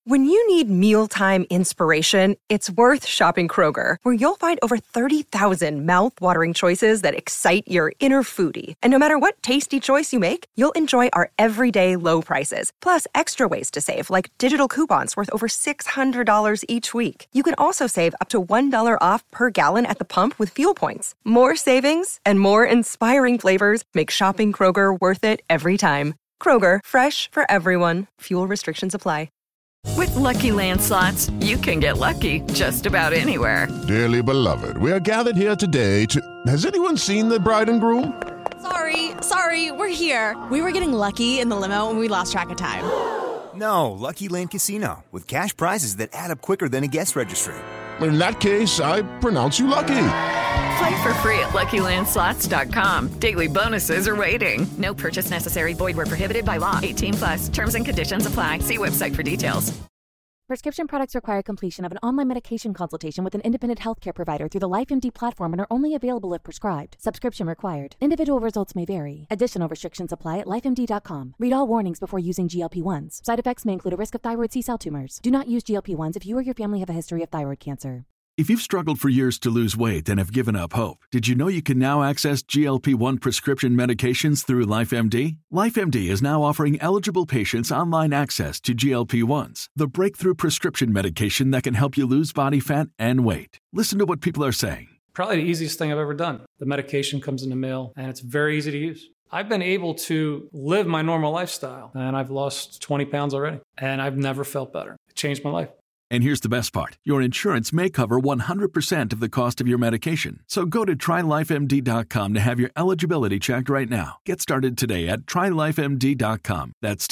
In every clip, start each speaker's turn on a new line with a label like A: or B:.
A: When you need mealtime inspiration, it's worth shopping Kroger, where you'll find over 30,000 mouth-watering choices that excite your inner foodie. And no matter what tasty choice you make, you'll enjoy our everyday low prices, plus extra ways to save, like digital coupons worth over $600 each week. You can also save up to $1 off per gallon at the pump with fuel points. More savings and more inspiring flavors make shopping Kroger worth it every time. Kroger, fresh for everyone. Fuel restrictions apply.
B: With Lucky Land Slots, you can get lucky just about anywhere.
C: Dearly beloved, we are gathered here today to... Has anyone seen the bride and groom?
D: Sorry, we're here. We were getting lucky in the limo and we lost track of time.
E: No, Lucky Land Casino, with cash prizes that add up quicker than a guest registry.
C: In that case, I pronounce you lucky.
B: Play for free at LuckyLandSlots.com. Daily bonuses are waiting. No purchase necessary. Void where prohibited by law. 18+. Terms and conditions apply. See website for details.
F: Prescription products require completion of an online medication consultation with an independent healthcare provider through the LifeMD platform and are only available if prescribed. Subscription required. Individual results may vary. Additional restrictions apply at lifemd.com. Read all warnings before using GLP-1s. Side effects may include a risk of thyroid C-cell tumors. Do not use GLP-1s if you or your family have a history of thyroid cancer.
G: If you've struggled for years to lose weight and have given up hope, did you know you can now access GLP-1 prescription medications through LifeMD? LifeMD is now offering eligible patients online access to GLP-1s, the breakthrough prescription medication that can help you lose body fat and weight. Listen to what people are saying.
H: Probably the easiest thing I've ever done. The medication comes in the mail, and it's very easy to use. I've been able to live my normal lifestyle, and I've lost 20 pounds already, and I've never felt better. It changed my life.
G: And here's the best part. Your insurance may cover 100% of the cost of your medication. So go to TryLifeMD.com to have your eligibility checked right now. Get started today at TryLifeMD.com. That's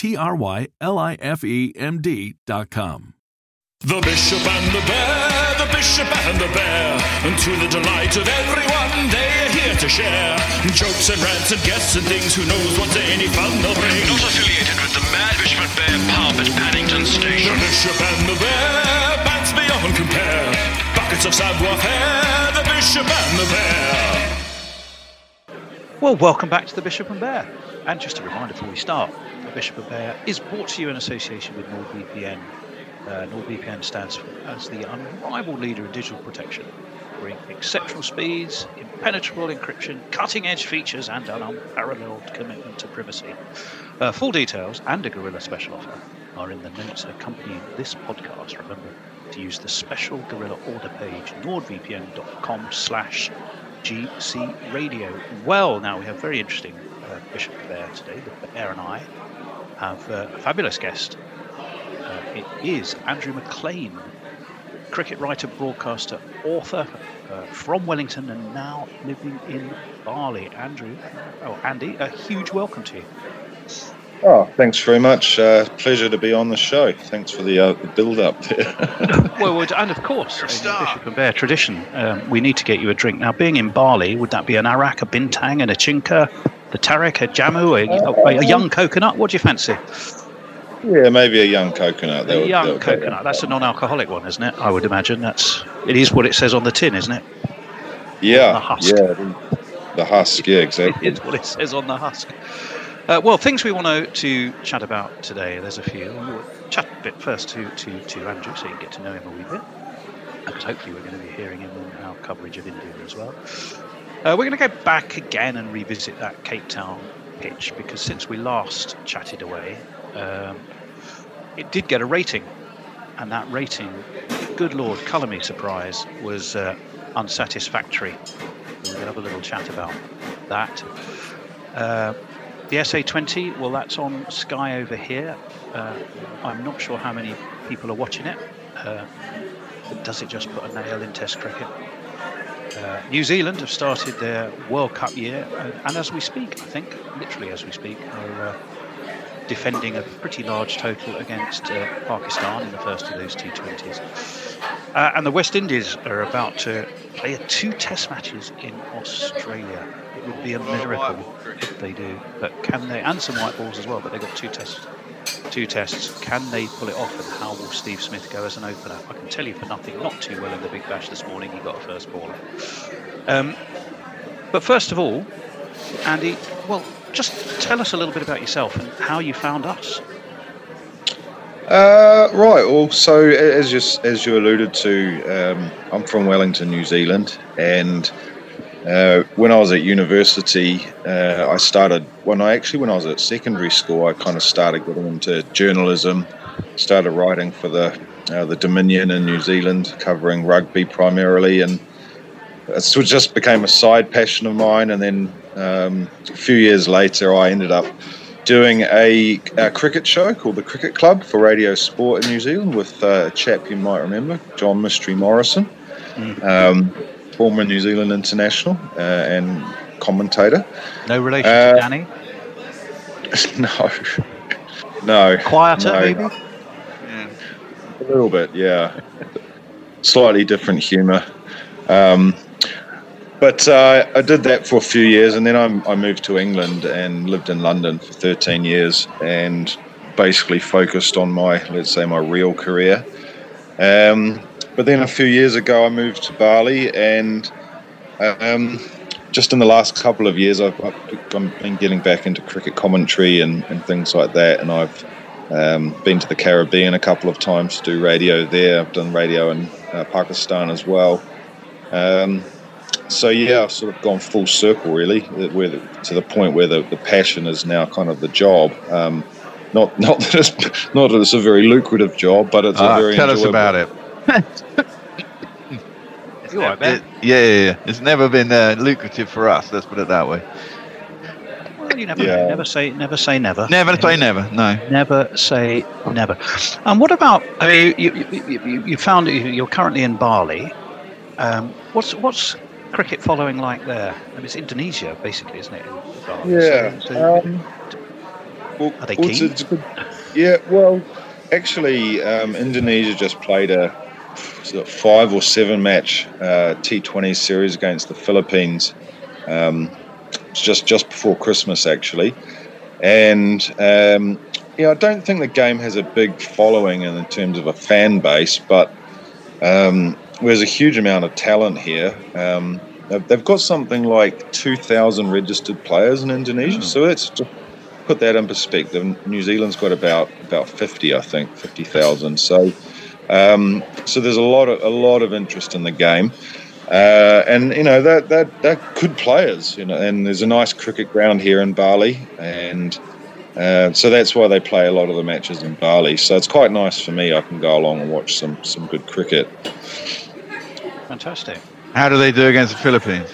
G: TryLifeMD.com.
I: The Bishop and the Bear, the Bishop and the Bear, and to the delight of everyone, they are here to share jokes and rants and guests and things. Who knows what any fun they'll bring?
J: Not affiliated with the Mad Bishop and Bear pub at Paddington Station.
I: The Bishop and the Bear, bands beyond compare, buckets of savoir-faire, the Bishop and the Bear.
K: Well, welcome back to the Bishop and Bear. And just a reminder before we start, the Bishop and Bear is brought to you in association with NordVPN. NordVPN stands as the unrivaled leader in digital protection, bringing exceptional speeds, impenetrable encryption, cutting-edge features, and an unparalleled commitment to privacy. Full details and a Gorilla special offer are in the notes accompanying this podcast. Remember to use the special Gorilla order page, nordvpn.com/GC Radio. Well, now we have very interesting Bishop Bear today. The Bear and I have a fabulous guest. It is Andrew McLean, cricket writer, broadcaster, author from Wellington and now living in Bali. Andy, a huge welcome to you.
L: Oh, thanks very much. Pleasure to be on the show. Thanks for the build-up there.
K: well, and of course, in Bishop and Bear tradition, we need to get you a drink. Now, being in Bali, would that be an arak, a bintang, and a chinka, the tarik, a jamu, a young coconut? What do you fancy?
L: Yeah, maybe a young coconut.
K: A young coconut. That's a non-alcoholic one, isn't it? I would imagine. It is what it says on the tin, isn't it?
L: Yeah,
K: the husk.
L: The husk, yeah, exactly.
K: It's what it says on the husk. Well, things we want to chat about today, there's a few. We'll chat a bit first to Andrew, so you can get to know him a wee bit. Because hopefully we're going to be hearing him in our coverage of India as well. We're going to go back again and revisit that Cape Town pitch, because since we last chatted away, it did get a rating, and that rating, good Lord, colour me surprise, was unsatisfactory. We're going to have a little chat about that. The SA20, well, that's on Sky over here. I'm not sure how many people are watching it. But does it just put a nail in Test cricket? New Zealand have started their World Cup year, and as we speak, I think, literally as we speak, are defending a pretty large total against Pakistan in the first of those T20s. And the West Indies are about to play 2 test matches in Australia. It would be a miracle if they do. But can they, and some white balls as well, but they've got 2 tests. Can they pull it off, and how will Steve Smith go as an opener? I can tell you for nothing, not too well in the Big Bash this morning. He got a first ball. But first of all, Andy, well, just tell us a little bit about yourself and how you found us.
L: Right. Well, so as you alluded to, I'm from Wellington, New Zealand, and when I was at university, I started. When I was at secondary school, I kind of started getting into journalism. Started writing for the Dominion in New Zealand, covering rugby primarily, and it just became a side passion of mine. And then a few years later, I ended up doing a cricket show called The Cricket Club for Radio Sport in New Zealand with a chap you might remember, John Mystery Morrison, former New Zealand international and commentator.
K: No relation to Danny?
L: No.
K: Quieter, maybe?
L: Yeah. A little bit, yeah. Slightly different humour. But I did that for a few years, and then I moved to England and lived in London for 13 years and basically focused on my real career. But then a few years ago, I moved to Bali, and just in the last couple of years, I've been getting back into cricket commentary and things like that, and I've been to the Caribbean a couple of times to do radio there. I've done radio in Pakistan as well. So yeah, I've sort of gone full circle really, to the point where the passion is now kind of the job. Not that it's a very lucrative job, but it's a very
M: tell
L: enjoyable.
M: us about it. It's never been lucrative for us. Let's put it that way.
K: Well, you never say never.
M: Never say never. No.
K: Never say never. And what about? I mean, you found you're currently in Bali. What's cricket following like there? I mean, it's Indonesia, basically, isn't it?
L: Yeah.
K: Are they keen?
L: Yeah. Well, actually, Indonesia just played a 5 or 7 match T20 series against the Philippines. Just before Christmas, actually, and I don't think the game has a big following in terms of a fan base, but there's a huge amount of talent here. They've got something like 2,000 registered players in Indonesia, so let's just put that in perspective. New Zealand's got about 50, I think, 50,000. So there's a lot of interest in the game. And they're good players, and there's a nice cricket ground here in Bali, and so that's why they play a lot of the matches in Bali. So it's quite nice for me. I can go along and watch some good cricket.
K: Fantastic.
M: How do they do against the Philippines?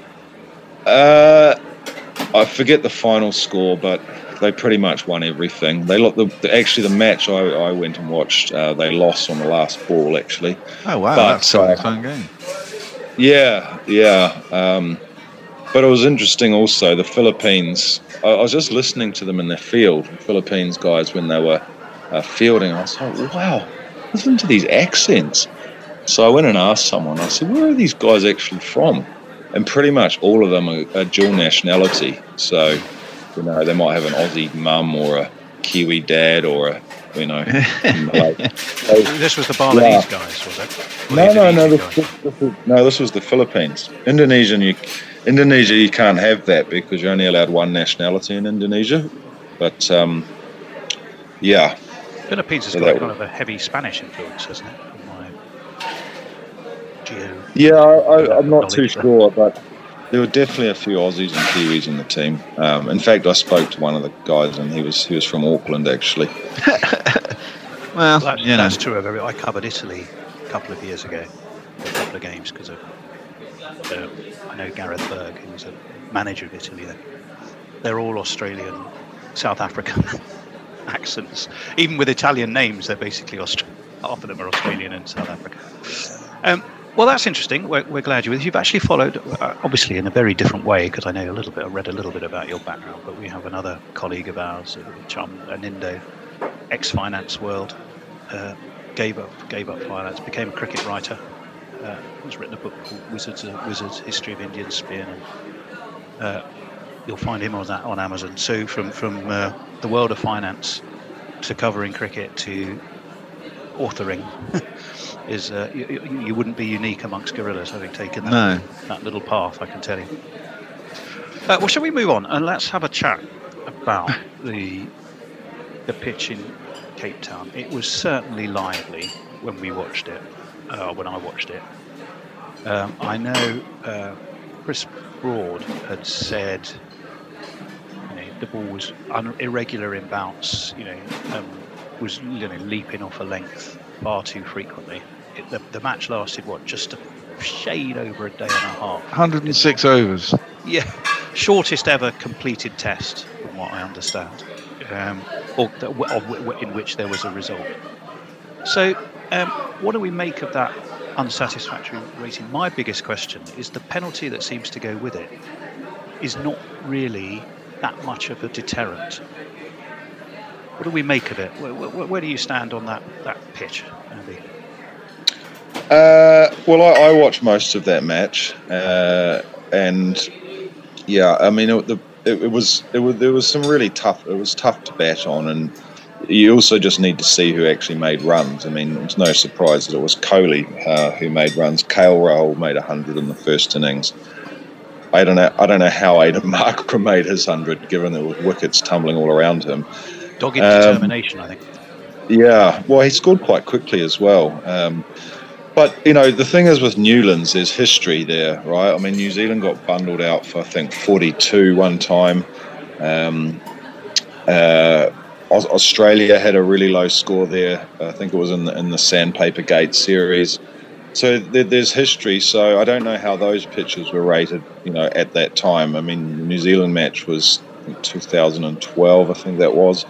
L: I forget the final score, but they pretty much won everything. Actually the match I went and watched, they lost on the last ball actually.
M: Oh wow,
L: but,
M: that's quite a fun game.
L: Yeah. But it was interesting also, the Philippines, I was just listening to them in their field, the Philippines guys, when they were fielding. I was like, wow, listen to these accents. So I went and asked someone, I said, where are these guys actually from? And pretty much all of them are dual nationality. So, they might have an Aussie mum or a Kiwi dad or a,
K: This was the Balinese guys, was it?
L: No, this was the Philippines. Indonesia, you can't have that because you're only allowed one nationality in Indonesia. But,
K: Philippines has got kind of a heavy Spanish influence, hasn't it?
L: I'm not too sure, but there were definitely a few Aussies and Kiwis in the team. In fact, I spoke to one of the guys, and he was from Auckland, actually.
M: Well,
K: that's true of every. I covered Italy a couple of years ago, a couple of games, because I know Gareth Berg, who was a manager of Italy then. They're all Australian, South African accents. Even with Italian names, they're basically Australian. Half of them are Australian and South African. Well, that's interesting. We're glad you're with us. You've actually followed, obviously, in a very different way, because I know I read a little bit about your background, but we have another colleague of ours, Chum Nindo, ex-finance world, gave up finance, became a cricket writer, has written a book called Wizards, History of Indian Spin, and you'll find him on Amazon. So from the world of finance to covering cricket to authoring, is you wouldn't be unique amongst gorillas having taken that little path, I can tell you. Well, shall we move on and let's have a chat about the pitch in Cape Town. It was certainly lively when we watched it. When I watched it, I know Chris Broad had said, the ball was irregular in bounce. Was leaping off a length far too frequently. The match lasted just a shade over a day and a half.
M: 106 overs.
K: Yeah, shortest ever completed test, from what I understand, in which there was a result. So, what do we make of that unsatisfactory rating? My biggest question is the penalty that seems to go with it is not really that much of a deterrent. What do we make of it? Where do you stand on that pitch, Andy?
L: Well, I watched most of that match, and yeah, I mean, there was some really tough. It was tough to bat on, and you also just need to see who actually made runs. I mean, it's no surprise that it was Kohli who made runs. KL Rahul made 100 in the first innings. I don't know how Aidan Markram made his 100, given there were wickets tumbling all around him.
K: Dogged determination, I think.
L: Yeah, well, he scored quite quickly as well. But, the thing is with Newlands, there's history there, right? I mean, New Zealand got bundled out for, I think, 42 one time. Australia had a really low score there. I think it was in the Sandpaper Gate series. So there's history. So I don't know how those pitches were rated, at that time. I mean, the New Zealand match was 2012, I think that was.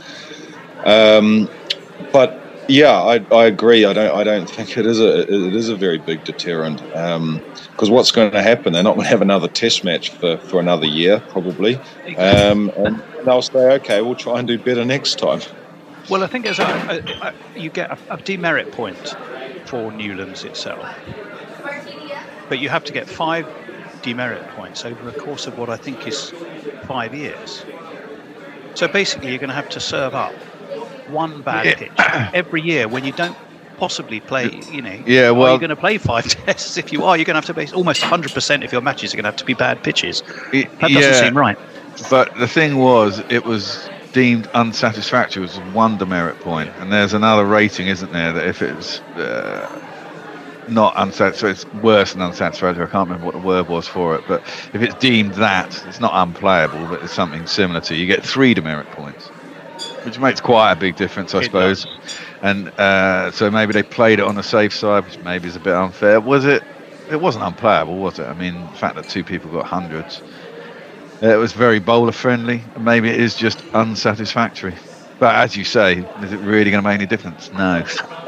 L: But yeah, I agree. I don't think it is a very big deterrent. Because what's going to happen? They're not going to have another Test match for another year, probably. And they'll say, okay, we'll try and do better next time.
K: Well, I think you get a demerit point for Newlands itself, but you have to get 5 demerit points over a course of what I think is 5 years. So basically, you're going to have to serve up one bad pitch every year when you don't possibly play.
M: Yeah, well,
K: are you going to play 5 tests? If you are, you're going to have to base almost 100% of your matches are going to have to be bad pitches. That doesn't seem right.
M: But the thing was, it was deemed unsatisfactory. It was 1 demerit point, and there's another rating, isn't there, that if it's not unsatisfactory, it's worse than unsatisfactory. I can't remember what the word was for it, but if it's deemed that, it's not unplayable, but it's something similar to, you get 3 demerit points, which makes quite a big difference, I suppose. And so maybe they played it on the safe side, which maybe is a bit unfair. Was it? It wasn't unplayable, was it? I mean, the fact that 2 people got hundreds. It was very bowler friendly. Maybe it is just unsatisfactory. But as you say, is it really going to make any difference? No.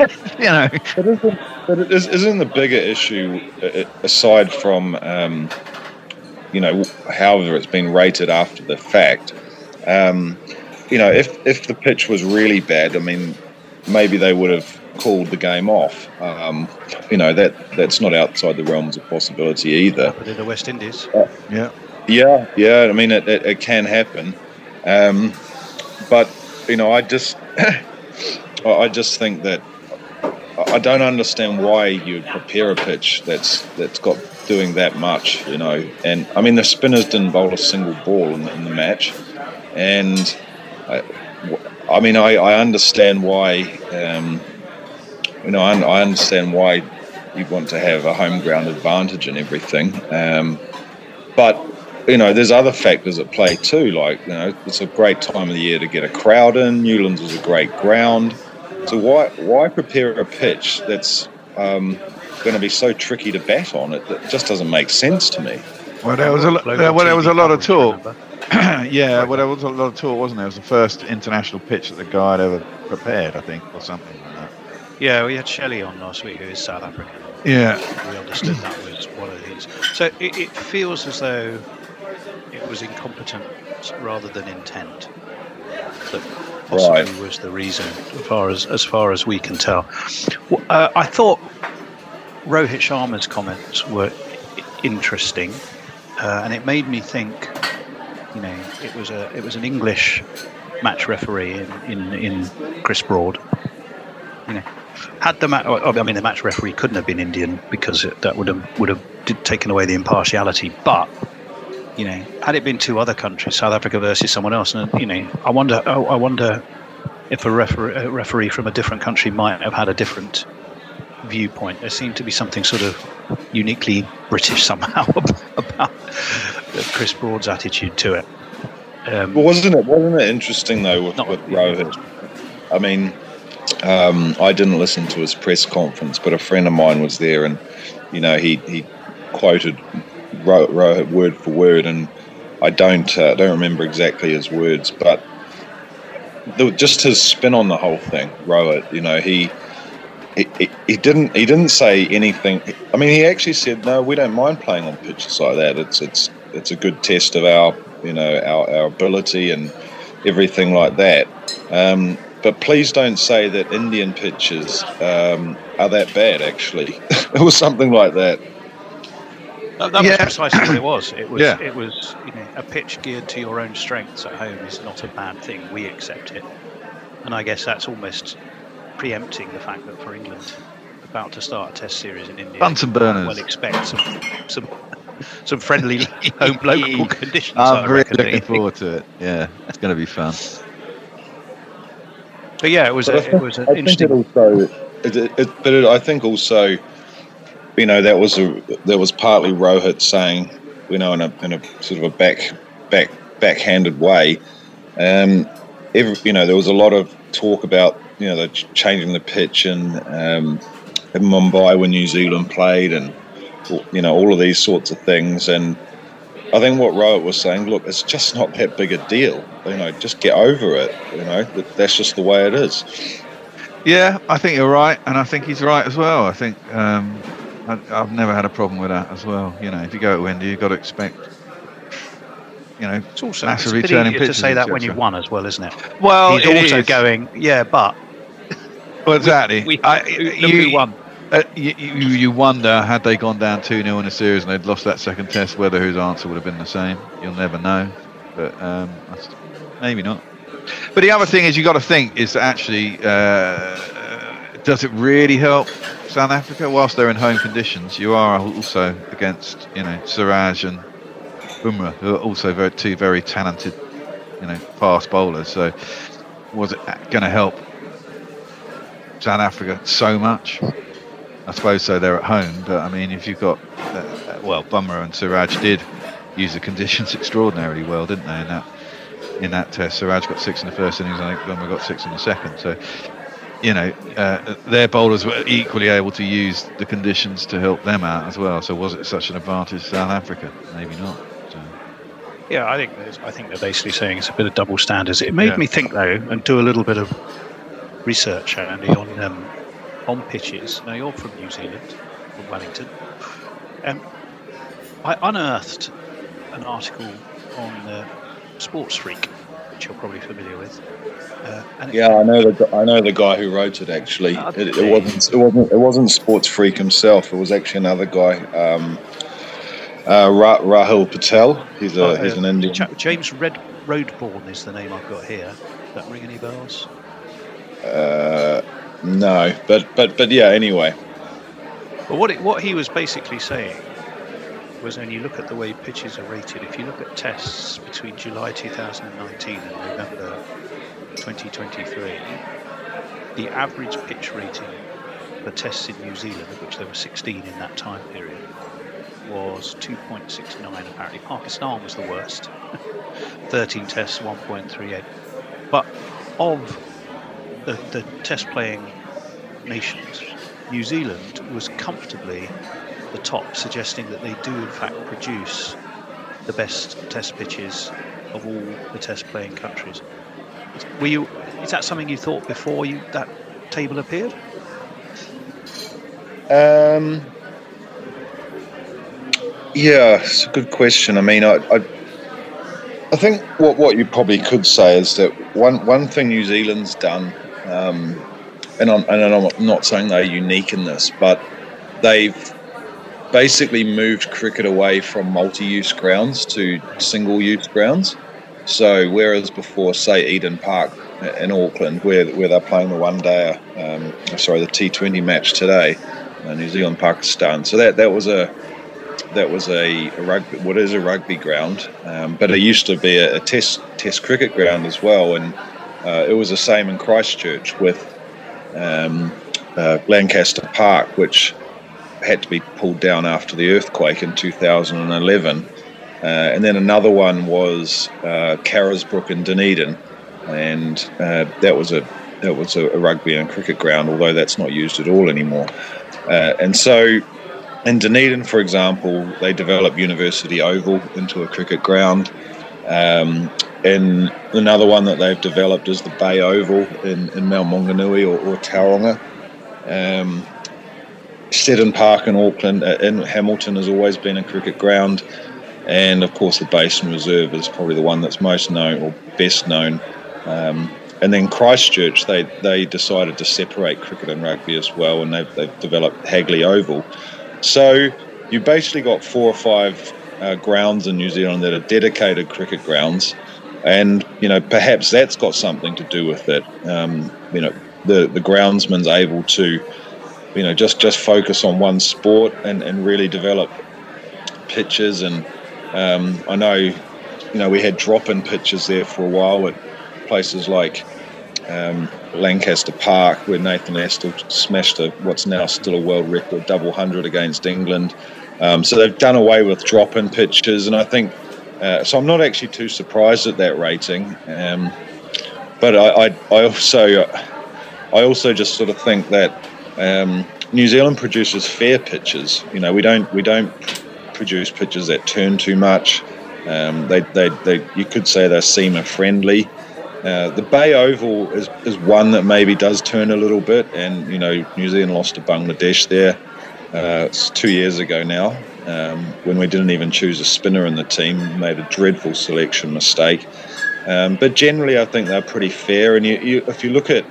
L: But isn't the bigger issue, aside from, however it's been rated after the fact, if the pitch was really bad, I mean, maybe they would have called the game off. That's not outside the realms of possibility either.
K: But in the West Indies.
L: Yeah. I mean, it can happen, but I just think that I don't understand why you'd prepare a pitch that's got doing that much, And I mean, the spinners didn't bowl a single ball in the match, and I understand why. I understand why you want to have a home ground advantage and everything, but. There's other factors at play too, like, it's a great time of the year to get a crowd in. Newlands was a great ground. So why prepare a pitch that's going to be so tricky to bat on? It just doesn't make sense to me.
M: Well, there was a lot of talk. There was a lot of talk, wasn't there? It was the first international pitch that the guy had ever prepared, I think, or something like that.
K: Yeah, we had Shelley on last week, who is South African.
M: Yeah.
K: We understood that was one of the things. So it feels as though it was incompetence rather than intent that possibly was the reason, as far as we can tell. I thought Rohit Sharma's comments were interesting, and it made me think. It was an English match referee in Chris Broad. Had the match referee couldn't have been Indian because that would have taken away the impartiality, but. Had it been 2 other countries, South Africa versus someone else, and I wonder if a referee from a different country might have had a different viewpoint. There seemed to be something sort of uniquely British somehow about Chris Broad's attitude to it.
L: Wasn't it interesting though with Rohit? I mean, I didn't listen to his press conference, but a friend of mine was there, and he quoted Rohit word for word, and I don't remember exactly his words, but just his spin on the whole thing, Rohit. He didn't say anything. I mean, he actually said, "No, we don't mind playing on pitches like that. It's a good test of our ability and everything like that." But please don't say that Indian pitches are that bad. Actually, it was something like that.
K: That was precisely what it was. It was a pitch geared to your own strengths at home is not a bad thing. We accept it, and I guess that's almost preempting the fact that for England, about to start a Test series in India,
M: Bunsen burners.
K: Well, expect some friendly local conditions.
M: I'm really looking forward to it. Yeah, it's going to be fun.
K: But yeah, it was an interesting.
L: I think also, that was partly Rohit saying, in a sort of a backhanded way. There was a lot of talk about they're changing the pitch in Mumbai when New Zealand played, and all of these sorts of things. And I think what Rohit was saying, look, it's just not that big a deal. Just get over it. That's just the way it is.
M: Yeah, I think you're right, and I think he's right as well. I think I've never had a problem with that as well. If you go to India, you've got to expect,
K: it's also
M: massive
K: it's
M: returning
K: pitches to say that when you've won as well, isn't it? Well, he's also going, but.
M: Well, exactly.
K: We won.
M: You wonder, had they gone down 2-0 in a series and they'd lost that second test, whether his answer would have been the same. You'll never know, but maybe not. But the other thing is, you got to think is that actually, does it really help South Africa whilst they're in home conditions? You are also against Siraj and Bumrah, who are also two very talented fast bowlers. So was it going to help South Africa so much? I suppose so. They're at home, but I mean, if you've got Bumrah and Siraj did use the conditions extraordinarily well, didn't they? In that test, Siraj got 6 in the first innings. I think Bumrah got 6 in the second. So, their bowlers were equally able to use the conditions to help them out as well. So, was it such an advantage to South Africa? Maybe not. So.
K: Yeah, I think they're basically saying it's a bit of double standards. It made me think though, and do a little bit of research, Andy, on pitches. Now, you're from New Zealand, from Wellington. I unearthed an article on Sports Freak, which you're probably familiar with.
L: I know the guy who wrote it. Actually, it wasn't Sports Freak himself. It was actually another guy, Rahul Patel. He's an Indian.
K: James Roadborne is the name I've got here. Does that ring any bells?
L: No, but yeah. Anyway,
K: but what he was basically saying was, when you look at the way pitches are rated, if you look at tests between July 2019 and November 2023, the average pitch rating for tests in New Zealand, of which there were 16 in that time period, was 2.69. Apparently, Pakistan was the worst. 13 tests, 1.38. But of the test playing nations, New Zealand was comfortably the top, suggesting that they do in fact produce the best test pitches of all the test playing countries. Is that something you thought before that table appeared?
L: Yeah, it's a good question. I mean, I think what you probably could say is that one thing New Zealand's done, and I'm not saying they're unique in this, but they've basically moved cricket away from multi-use grounds to single-use grounds. So whereas before, say, Eden Park in Auckland, where they're playing the one-day, the T20 match today, New Zealand Pakistan. So that was a rugby, what is a rugby ground, but it used to be a test cricket ground as well. And It was the same in Christchurch with Lancaster Park, which had to be pulled down after the earthquake in 2011. And then another one was Carisbrook in Dunedin, and that was a rugby and cricket ground, although that's not used at all anymore. And so in Dunedin, for example, they developed University Oval into a cricket ground. And another one that they've developed is the Bay Oval in Mount Maunganui or Tauranga. Seddon Park in Auckland, in Hamilton, has always been a cricket ground. And of course the Basin Reserve is probably the one that's most known or best known. And then Christchurch, they decided to separate cricket and rugby as well, and they've developed Hagley Oval. So you basically got 4 or 5 grounds in New Zealand that are dedicated cricket grounds, and perhaps that's got something to do with it. The groundsman's able to just focus on one sport and really develop pitches. And I know we had drop-in pitches there for a while at places like Lancaster Park, where Nathan Astle smashed what's now still a world record double 100 against England. So they've done away with drop-in pitches, and I think so. I'm not actually too surprised at that rating, but I also just sort of think that New Zealand produces fair pitches. We don't produce pitches that turn too much. They you could say they're seamer friendly. The Bay Oval is one that maybe does turn a little bit, and New Zealand lost to Bangladesh there. It's 2 years ago now, when we didn't even choose a spinner in the team, made a dreadful selection mistake. But generally, I think they're pretty fair. And if you look at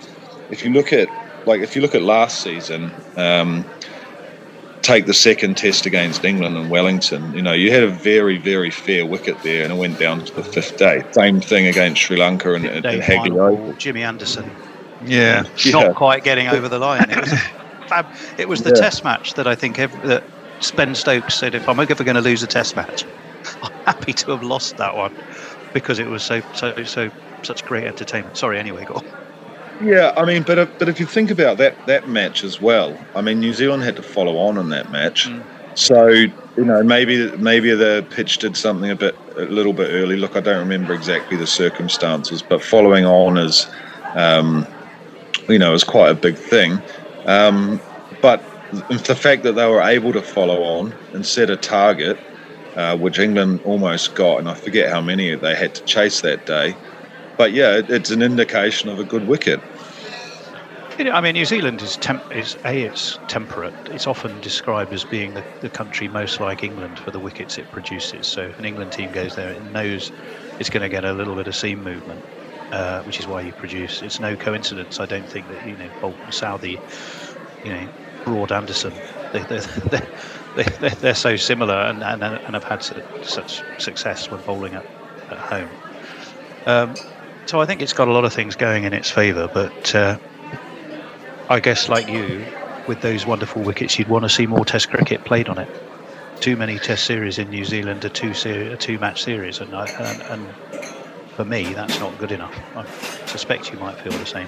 L: last season, take the second test against England in Wellington, you had a very, very fair wicket there, and it went down to the 5th day. Same thing against Sri Lanka and Hagley Oval.
K: Jimmy Anderson.
L: Yeah.
K: Not quite getting over the line. It was the test match that I think that Ben Stokes said, if I'm ever going to lose a test match, I'm happy to have lost that one, because it was such great entertainment. Sorry, anyway, go on.
L: Yeah, I mean, but if you think about that match as well, I mean, New Zealand had to follow on in that match. So maybe the pitch did something a little bit early. Look, I don't remember exactly the circumstances, but following on is quite a big thing. But the fact that they were able to follow on and set a target, which England almost got, and I forget how many they had to chase that day. But yeah, it's an indication of a good wicket.
K: I mean, New Zealand is temperate. It's often described as being the country most like England for the wickets it produces. So if an England team goes there, it knows it's going to get a little bit of seam movement, which is why you produce. It's no coincidence, I don't think, that Bolton, Southey, Broad, Anderson, they're so similar and have had such success when bowling at home. So I think it's got a lot of things going in its favour, but I guess, like you, with those wonderful wickets, you'd want to see more Test cricket played on it. Too many Test series in New Zealand, a two-match series, and for me, that's not good enough. I suspect you might feel the same.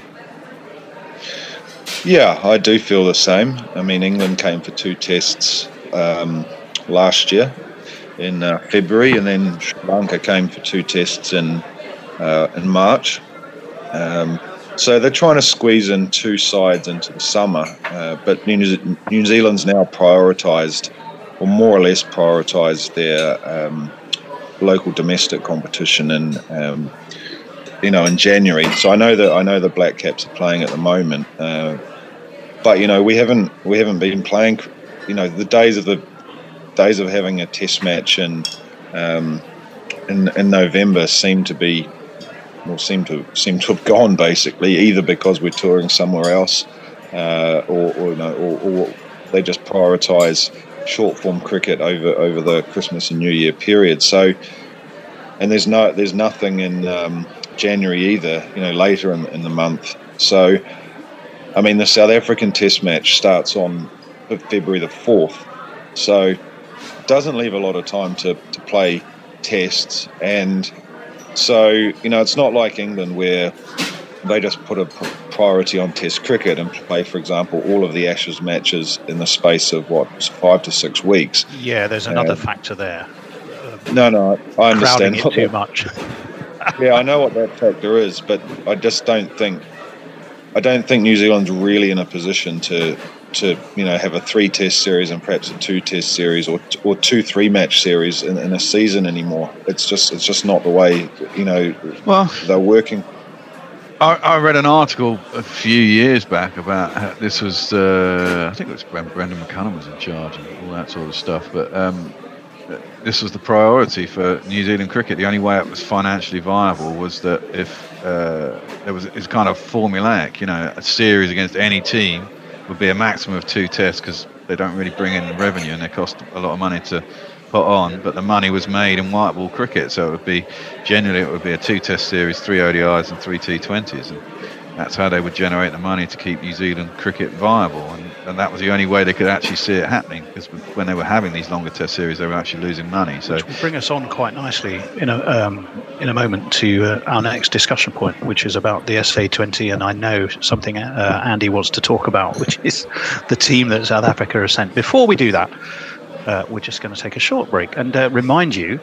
L: Yeah, I do feel the same. I mean, England came for 2 tests last year in February, and then Sri Lanka came for 2 tests in March. So they're trying to squeeze in 2 sides into the summer, but New Zealand's now prioritised, or more or less prioritised, their local domestic competition in January. So I know the Black Caps are playing at the moment, but we haven't been playing. The days of having a Test match in November seem to have gone, basically, either because we're touring somewhere else, or they just prioritise short form cricket over the Christmas and New Year period. So, and there's nothing in January either, later in the month. So, I mean, the South African Test match starts on February the 4th, so it doesn't leave a lot of time to play tests. And so, it's not like England where, they just put a priority on Test cricket and play, for example, all of the Ashes matches in the space of 5 to 6 weeks.
N: Yeah, there's another factor there.
L: No, I understand.
N: Crowding it too much.
L: Yeah, I know what that factor is, but I just don't think New Zealand's really in a position to have a 3-test series and perhaps a 2-test series or 2-3 match series in a season anymore. It's just not the way they're working.
M: I read an article a few years back about how this was I think it was when Brendan McCullum was in charge and all that sort of stuff, but this was the priority for New Zealand cricket. The only way it was financially viable was that if it's kind of formulaic, a series against any team would be a maximum of 2 tests because they don't really bring in revenue and they cost a lot of money to put on, but the money was made in white ball cricket, so it would be a 2-test series, 3 ODIs and 3 T20s, and that's how they would generate the money to keep New Zealand cricket viable, and that was the only way they could actually see it happening, because when they were having these longer test series they were actually losing money. So
N: which will bring us on quite nicely in a moment to our next discussion point, which is about the SA20, and I know something Andy wants to talk about, which is the team that South Africa has sent. Before we do that, we're just going to take a short break and remind you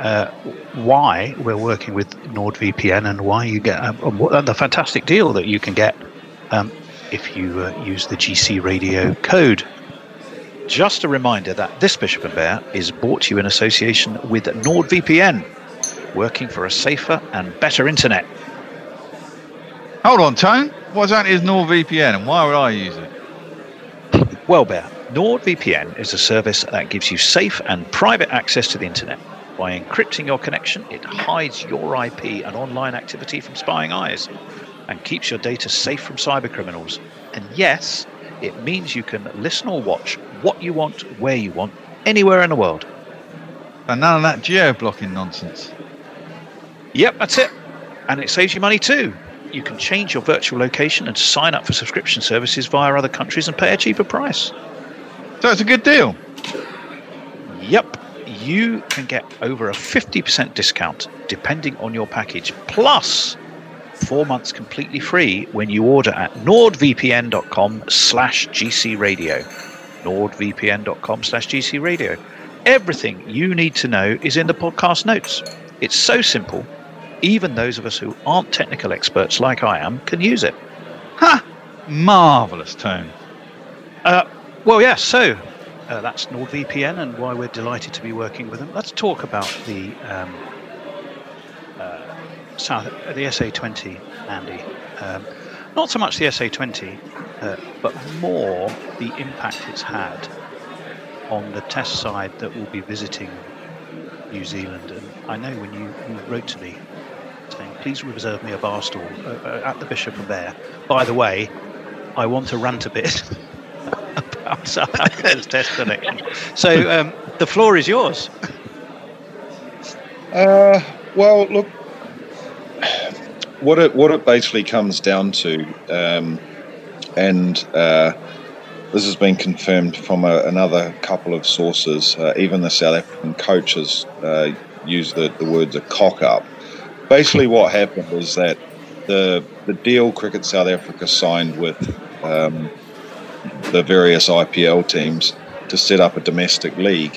N: why we're working with NordVPN and why you get the fantastic deal that you can get if you use the GC Radio code. Just a reminder that this Bishop and Bear is brought to you in association with NordVPN, working for a safer and better internet.
M: Hold on, Tone. What exactly is NordVPN and why would I use it?
N: Well, Bear, NordVPN is a service that gives you safe and private access to the internet. By encrypting your connection, it hides your IP and online activity from spying eyes and keeps your data safe from cyber criminals. And yes, it means you can listen or watch what you want, where you want, anywhere in the world.
M: And none of that geo-blocking nonsense.
N: Yep, that's it. And it saves you money too. You can change your virtual location and sign up for subscription services via other countries and pay a cheaper price.
M: So it's a good deal.
N: Yep. You can get over a 50% discount depending on your package, plus 4 months completely free when you order at nordvpn.com/GCRadio. nordvpn.com/GCRadio. Everything you need to know is in the podcast notes. It's so simple, even those of us who aren't technical experts like I am can use it.
M: Ha! Marvellous, Tone.
N: Well, yes, so that's NordVPN and why we're delighted to be working with them. Let's talk about the SA20, Andy. Not so much the SA20, but more the impact it's had on the test side that will be visiting New Zealand. And I know when you wrote to me saying, please reserve me a bar stool at the Bishop and Bear. By the way, I want to rant a bit about South Africa's test selection. So the floor is yours.
L: Well, look, what it basically comes down to, and this has been confirmed from another couple of sources. Even the South African coaches use the words a cock-up. Basically, what happened was that the deal Cricket South Africa signed with the various IPL teams to set up a domestic league.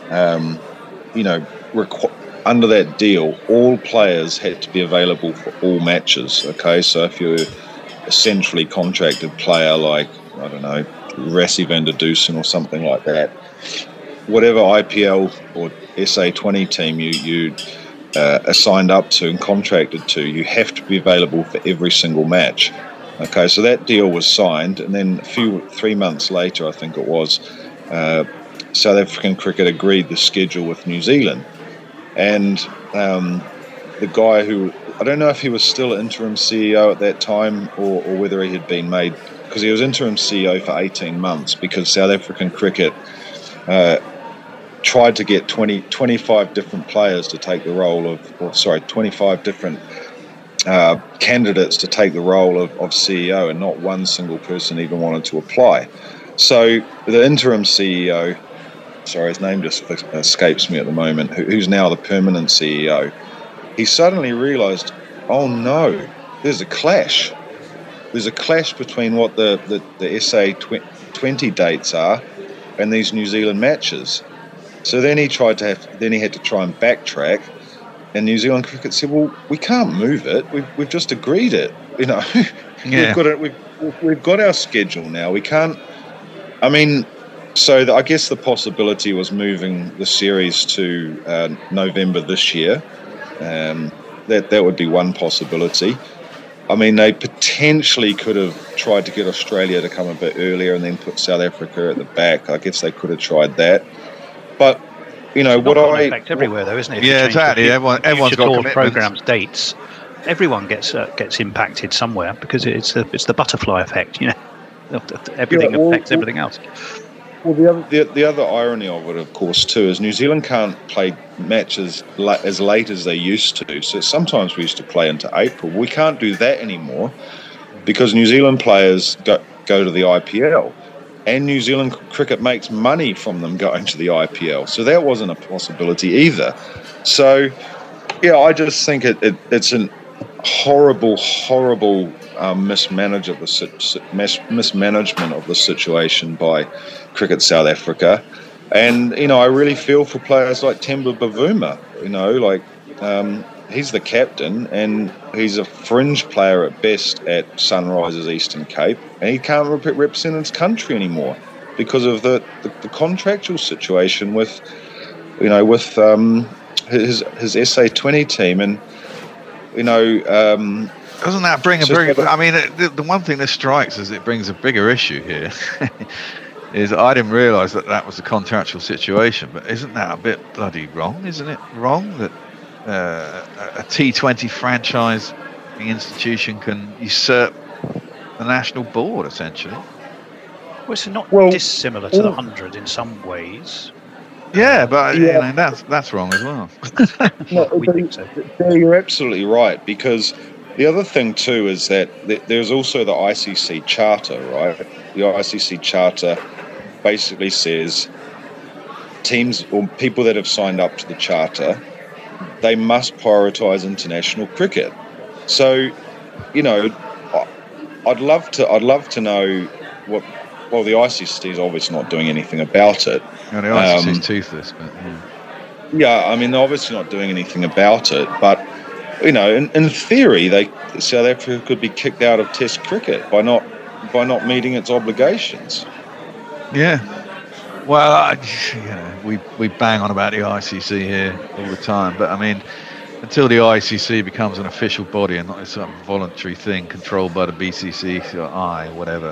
L: Under that deal, all players had to be available for all matches. Okay, so if you're a centrally contracted player like, I don't know, Rassie van der Dusen or something like that, whatever IPL or SA20 team you are signed up to and contracted to, you have to be available for every single match. Okay, so that deal was signed, and then 3 months later, I think it was, South African cricket agreed the schedule with New Zealand. And the guy who, I don't know if he was still interim CEO at that time or whether he had been made, because he was interim CEO for 18 months because South African cricket tried to get 25 different players to take the role of, 25 different candidates to take the role of CEO, and not one single person even wanted to apply. So the interim CEO, his name just escapes me at the moment, who's now the permanent CEO, he suddenly realised, oh no, there's a clash. There's a clash between what the SA 20 dates are and these New Zealand matches. So then he had to try and backtrack, and New Zealand Cricket said, "Well, we can't move it. We've just agreed it. You know, we've got our schedule now. We can't. I mean, so I guess the possibility was moving the series to November this year. That would be one possibility. I mean, they potentially could have tried to get Australia to come a bit earlier and then put South Africa at the back. I guess they could have tried that. But, you know, what I...
N: Effect everywhere, though, isn't it?
M: Yeah, exactly. Everyone's got commitments.
N: Programs, dates. Everyone gets impacted somewhere because it's the butterfly effect, you know. Everything affects everything else.
L: Well, the other irony of it, of course, too, is New Zealand can't play matches as late as they used to. So sometimes we used to play into April. We can't do that anymore because New Zealand players go to the IPL, and New Zealand cricket makes money from them going to the IPL. So that wasn't a possibility either. So, yeah, I just think it's an horrible mismanagement of the situation by Cricket South Africa. And, you know, I really feel for players like Temba Bavuma. You know, like, he's the captain and he's a fringe player at best at Sunrisers Eastern Cape, and he can't represent his country anymore because of the contractual situation with his SA20 team. And, you know...
M: doesn't that bring I mean, the one thing that strikes is it brings a bigger issue here. Is I didn't realise that was a contractual situation, but isn't that a bit bloody wrong? Isn't it wrong that a T20 franchise institution can usurp the national board, essentially?
N: Well, it's not dissimilar to the 100 in some ways.
M: Yeah, but you know, that's wrong as well.
N: We think so.
L: You're absolutely right, because the other thing too is that there's also the ICC Charter, right? The ICC Charter basically says teams or people that have signed up to the Charter, they must prioritise international cricket. So, you know, I'd love to know what. Well, the ICC is obviously not doing anything about it.
M: Yeah, the ICC is toothless, but
L: yeah, I mean, they're obviously not doing anything about it, but. You know, in theory, South Africa could be kicked out of Test cricket by not meeting its obligations.
M: Yeah. Well, we bang on about the ICC here all the time, but I mean, until the ICC becomes an official body and not some voluntary thing controlled by the BCC or whatever,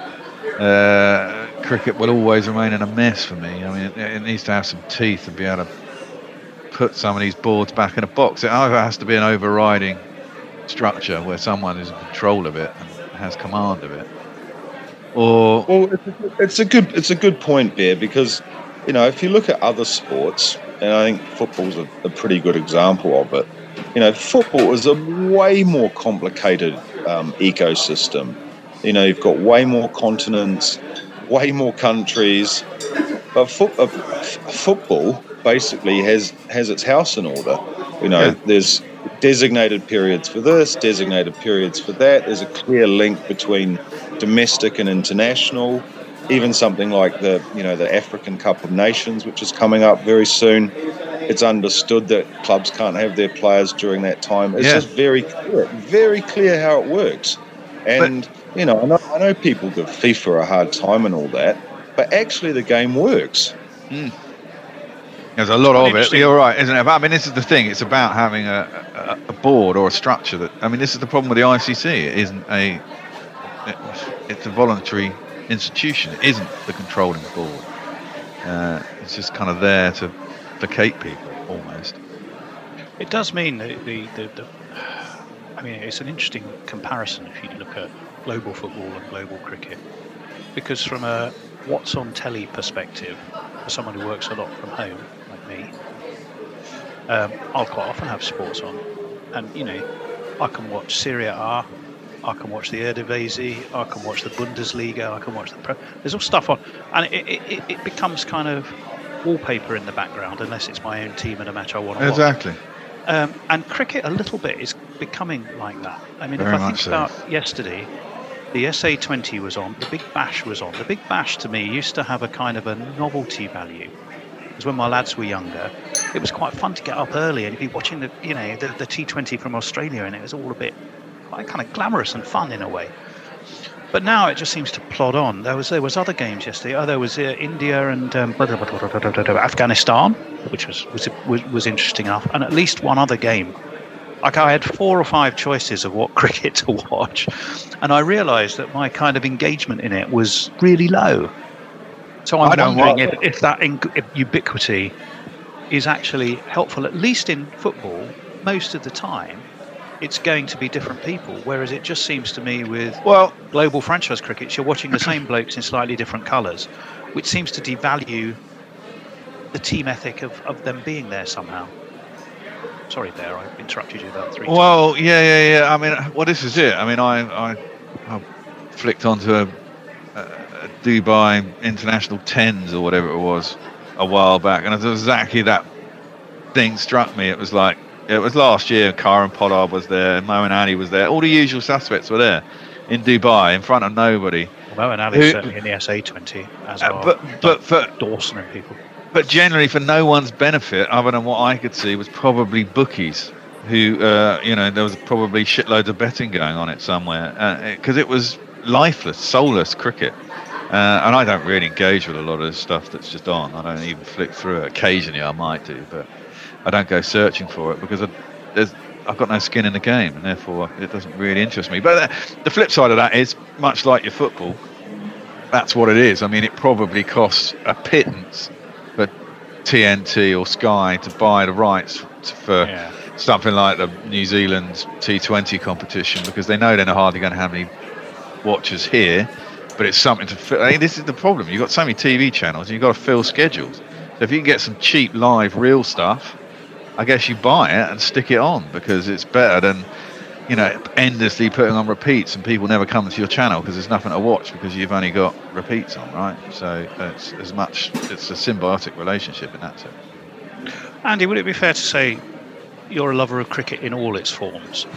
M: cricket will always remain in a mess for me. I mean, it needs to have some teeth and be able to put some of these boards back in a box. It either has to be an overriding structure where someone is in control of it and has command of it, or
L: it's a good point there, because you know, if you look at other sports, and I think football's a pretty good example of it. You know, football is a way more complicated ecosystem. You know, you've got way more continents, way more countries, but football basically has its house in order. You know, there's designated periods for this, designated periods for that. There's a clear link between domestic and international. Even something like the African Cup of Nations, which is coming up very soon, it's understood that clubs can't have their players during that time. It's just very clear how it works. And you know, I know people give FIFA a hard time and all that, but actually the game works.
M: There's a lot of it. You're right, isn't it? But I mean, this is the thing. It's about having a board or a structure that. I mean, this is the problem with the ICC. It isn't it's a voluntary institution. It isn't the controlling board. It's just kind of there to placate people, almost.
N: It does mean that I mean, it's an interesting comparison if you look at global football and global cricket, because from a what's on telly perspective, for someone who works a lot from home like me, I'll quite often have sports on, and you know, I can watch Serie A, I can watch the Eredivisie, I can watch the Bundesliga, I can watch the there's all stuff on, and it becomes kind of wallpaper in the background unless it's my own team and a match I want to watch.
M: Exactly.
N: And cricket a little bit is becoming like that. I mean,
M: Very
N: if I
M: much
N: think about yesterday, the SA20 was on, the Big Bash was on. The Big Bash to me used to have a kind of a novelty value. Because when my lads were younger, it was quite fun to get up early and be watching the T20 from Australia, and it was all a bit quite kind of glamorous and fun in a way. But now it just seems to plod on. There was other games yesterday. There was India and Afghanistan, which was interesting enough, and at least one other game. Like I had 4 or 5 choices of what cricket to watch, and I realised that my kind of engagement in it was really low. So I'm wondering if that ubiquity is actually helpful, at least in football. Most of the time, it's going to be different people, whereas it just seems to me with global franchise cricket, you're watching the same blokes in slightly different colours, which seems to devalue the team ethic of them being there somehow. Sorry, Bear, I interrupted you about 3 times.
M: Well, yeah. I mean, this is it. I mean, I flicked onto a Dubai International 10s or whatever it was a while back, and it was exactly that thing struck me. It was like, it was last year, Karan Pollard was there, Moeen Ali was there, all the usual suspects were there in Dubai in front of nobody.
N: Well, Moeen Ali certainly in the SA20 as well.
M: But for
N: Dawson and people.
M: But generally, for no one's benefit, other than what I could see, was probably bookies who, there was probably shitloads of betting going on it somewhere, because it was lifeless, soulless cricket. And I don't really engage with a lot of the stuff that's just on. I don't even flick through it. Occasionally I might do, but I don't go searching for it because I've got no skin in the game, and therefore it doesn't really interest me. But the flip side of that is, much like your football, that's what it is. I mean, it probably costs a pittance for TNT or Sky to buy the rights for something like the New Zealand T20 competition, because they know they're hardly going to have any watchers here. But it's something to fill. I mean, this is the problem. You've got so many TV channels, and you've got to fill schedules. So if you can get some cheap, live, real stuff, I guess you buy it and stick it on, because it's better than, endlessly putting on repeats and people never come to your channel because there's nothing to watch because you've only got repeats on, right? So it's a symbiotic relationship in that sense.
N: Andy, would it be fair to say you're a lover of cricket in all its forms?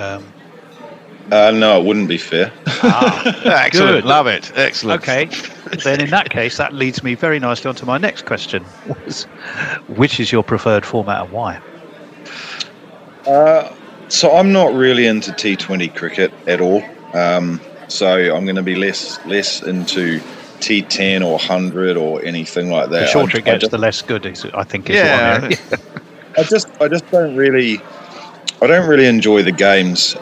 L: No, it wouldn't be fair.
M: Excellent.
N: Good.
M: Love it. Excellent.
N: Okay. Then in that case, that leads me very nicely on to my next question. Which is your preferred format and why?
L: So I'm not really into T20 cricket at all. So I'm going to be less into T10 or 100 or anything like that.
N: The shorter it gets, the less good, I think. Is what I'm hearing.
L: I just don't really enjoy the games.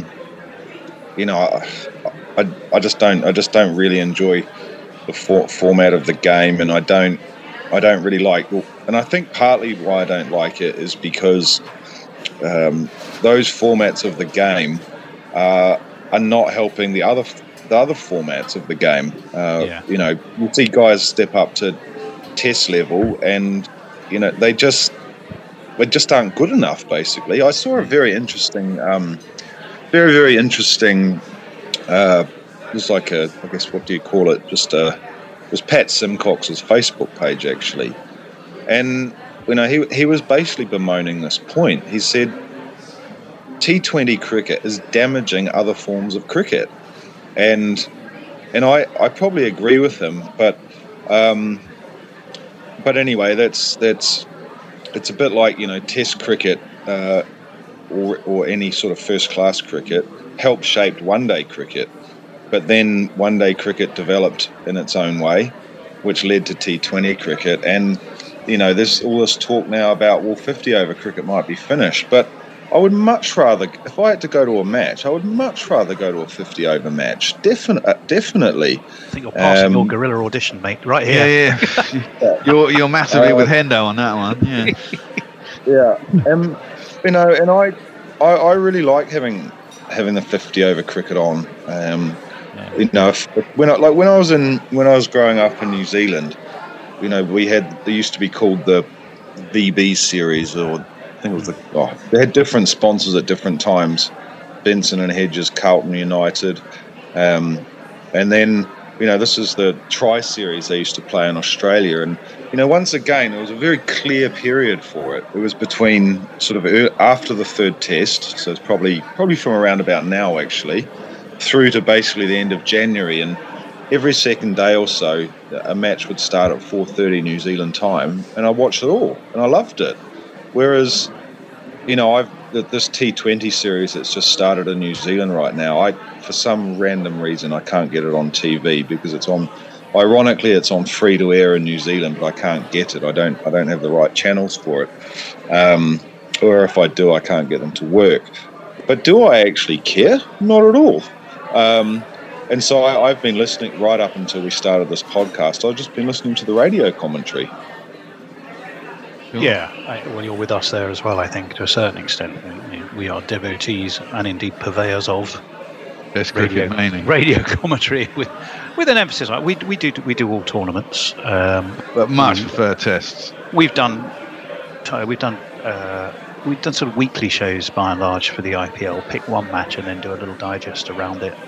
L: I just don't really enjoy the format of the game, and I don't really like. And I think partly why I don't like it is because those formats of the game are not helping the other formats of the game. You see guys step up to Test level, and they just aren't good enough. Basically, I saw a very interesting. Very, very interesting. It was like I guess, what do you call it? It was Pat Simcox's Facebook page, actually. And, he was basically bemoaning this point. He said, T20 cricket is damaging other forms of cricket. And I probably agree with him, but anyway, that's it's a bit like, Test cricket, or any sort of first-class cricket helped shape one-day cricket. But then one-day cricket developed in its own way, which led to T20 cricket. And, there's all this talk now about, 50-over cricket might be finished. But I would much rather, if I had to go to a match, I would much rather go to a 50-over match. Definitely.
N: I think you're passing your guerrilla audition, mate, right here.
M: Yeah. You're massively with Hendo on that one. Yeah.
L: Yeah. And I really like having the 50-over cricket on. When I was growing up in New Zealand, they used to be called the VB series, or I think it was they had different sponsors at different times. Benson and Hedges, Carlton United, and then this is the Tri-Series they used to play in Australia. And, once again, there was a very clear period for it. It was between sort of after the third test, so it's probably from around about now, actually, through to basically the end of January. And every second day or so, a match would start at 4:30 New Zealand time, and I watched it all, and I loved it. Whereas, this T20 series that's just started in New Zealand right now, for some random reason, I can't get it on TV because it's on free to air in New Zealand, but I can't get it. I don't have the right channels for it. Or if I do, I can't get them to work. But do I actually care? Not at all. And so I've been listening right up until we started this podcast. I've just been listening to the radio commentary.
N: Yeah, well, you're with us there as well, I think, to a certain extent. We are devotees and indeed purveyors of radio commentary with an emphasis. We do all tournaments,
M: but much prefer tests.
N: We've done sort of weekly shows by and large for the IPL. Pick one match and then do a little digest around it.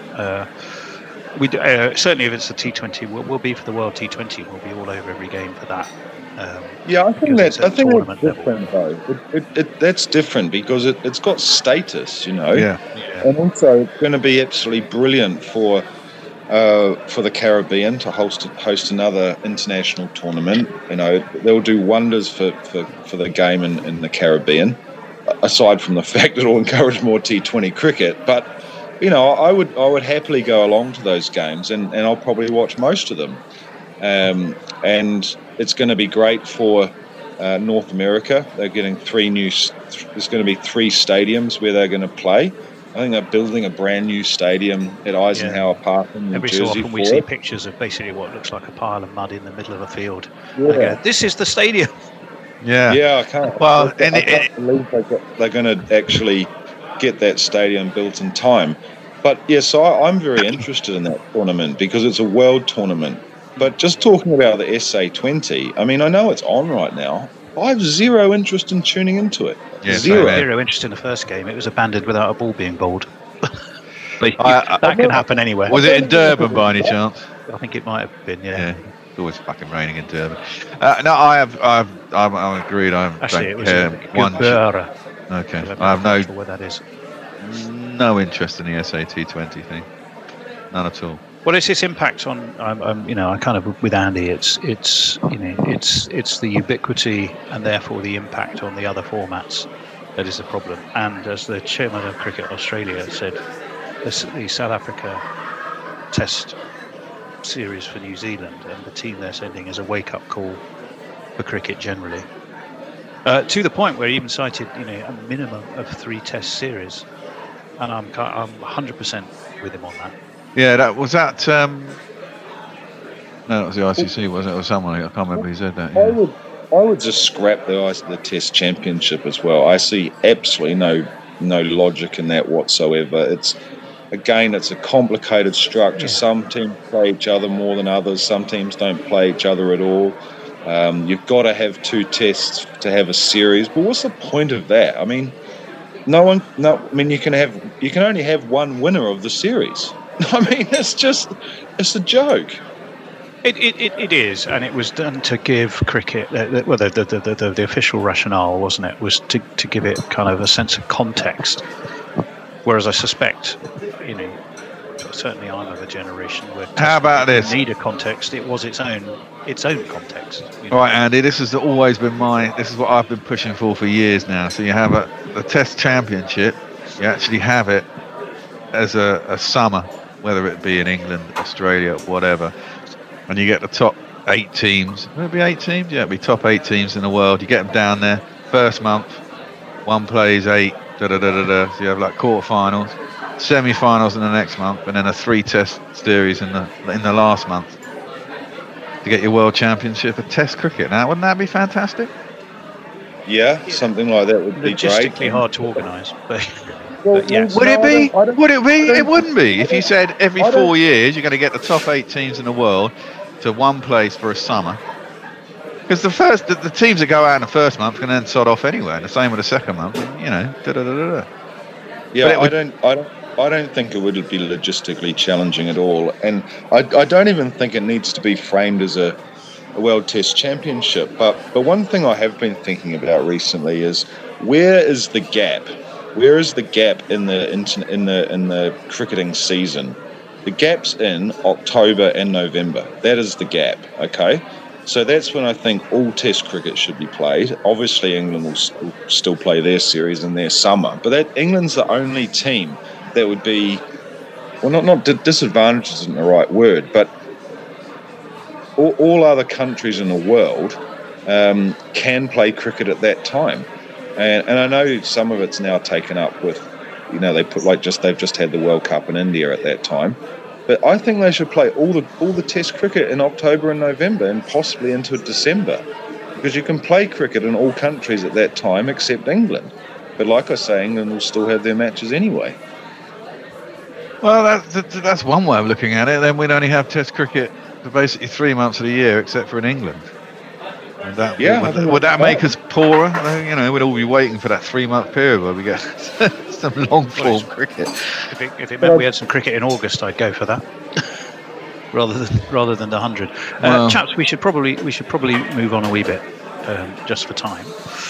N: Certainly if it's the T20, we'll be for the World T20. We'll be all over every game for that.
L: I think that's different though. That's different because it's got status, Yeah. And also it's going to be absolutely brilliant for the Caribbean to host another international tournament. They'll do wonders for the game in the Caribbean. Aside from the fact that it'll encourage more T20 cricket, but I would happily go along to those games, and I'll probably watch most of them. And it's going to be great for North America. They're getting there's going to be 3 stadiums where they're going to play. I think they're building a brand new stadium at Eisenhower Park in New Jersey.
N: Every so often we see pictures of basically what looks like a pile of mud in the middle of a field. Yeah. This is the stadium.
L: Yeah, I can't. Well, I can't believe they're going to actually get that stadium built in time. But so I'm very interested in that tournament because it's a world tournament. But just talking about the SA20, I mean, I know it's on right now. I have zero interest in tuning into it.
N: Yeah, zero interest in the first game. It was abandoned without a ball being bowled. That can happen anywhere.
M: Was it in Durban by any chance?
N: I think it might have been. Yeah.
M: It's always fucking raining in Durban. No, I'm agreed. I don't care. Okay. I have no.
N: Where that is.
M: No interest in the SA20 thing. None at all.
N: Well, it's its impact on. I kind of with Andy. It's the ubiquity and therefore the impact on the other formats that is the problem. And as the chairman of Cricket Australia said, the South Africa Test series for New Zealand and the team they're sending is a wake-up call for cricket generally. To the point where he even cited, a minimum of 3 Test series, and I'm 100% with him on that.
M: Yeah, that was that. No, that was the ICC, wasn't it, or someone? I can't remember who said that. Yeah.
L: I would just scrap the Test Championship as well. I see absolutely no logic in that whatsoever. It's a complicated structure. Yeah. Some teams play each other more than others. Some teams don't play each other at all. You've got to have 2 tests to have a series. But what's the point of that? I mean, you can only have one winner of the series. I mean, it's a joke.
N: It is, and it was done to give cricket, the official rationale, wasn't it, was to give it kind of a sense of context. Whereas I suspect, certainly I'm of a generation where
M: how about this?
N: Need a context. It was its own context.
M: All right, Andy. This has always been this is what I've been pushing for years now. So you have the Test Championship. You actually have it as a summer, whether it be in England, Australia, whatever, and you get the top 8 teams. Will it be 8 teams? Yeah, it'll be top 8 teams in the world. You get them down there. First month, one plays 8. So you have like quarterfinals, semi-finals in the next month, and then a 3 Test series in the last month to get your World Championship of Test cricket. Now, wouldn't that be fantastic?
L: Yeah, something like that would be great.
N: Logistically hard to organise, but
M: yes. Would it be? Would it be? It wouldn't be. If you said every 4 years you're going to get the top 8 teams in the world to one place for a summer. Because the teams that go out in the first month can then sod off anyway, and the same with the second month.
L: Yeah, I I don't think it would be logistically challenging at all. And I don't even think it needs to be framed as a World Test Championship. But one thing I have been thinking about recently is where is the gap? Where is the gap in the cricketing season? The gap's in October and November. That is the gap, okay? So that's when I think all Test cricket should be played. Obviously, England will still play their series in their summer. But England's the only team that would be, well, not disadvantaged isn't the right word, but all other countries in the world can play cricket at that time. And I know some of it's now taken up with, they've just had the World Cup in India at that time. But I think they should play all the Test cricket in October and November and possibly into December, because you can play cricket in all countries at that time except England. But like I say, England will still have their matches anyway.
M: Well, that's one way of looking at it. Then we'd only have Test cricket for basically 3 months of the year, except for in England. Would that make us poorer? We'd all be waiting for that 3-month period where we get some long-form cricket.
N: If it meant we had some cricket in August, I'd go for that, rather than the 100. Chaps, we should probably move on a wee bit, just for time.